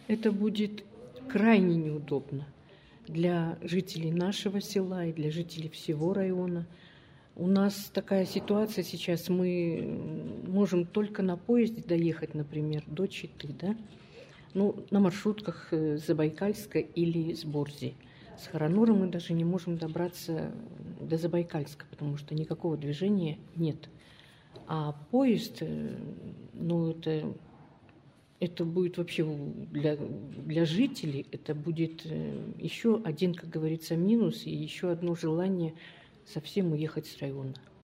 Это будет крайне неудобно для жителей нашего села и для жителей всего района. У нас такая ситуация сейчас, мы можем только на поезде доехать, например, до Читы, да? Ну, на маршрутках Забайкальска или с Борзи. С Харанора мы даже не можем добраться до Забайкальска, потому что никакого движения нет. А поезд, ну, это будет вообще для жителей, это будет еще один, как говорится, минус и еще одно желание совсем уехать с района.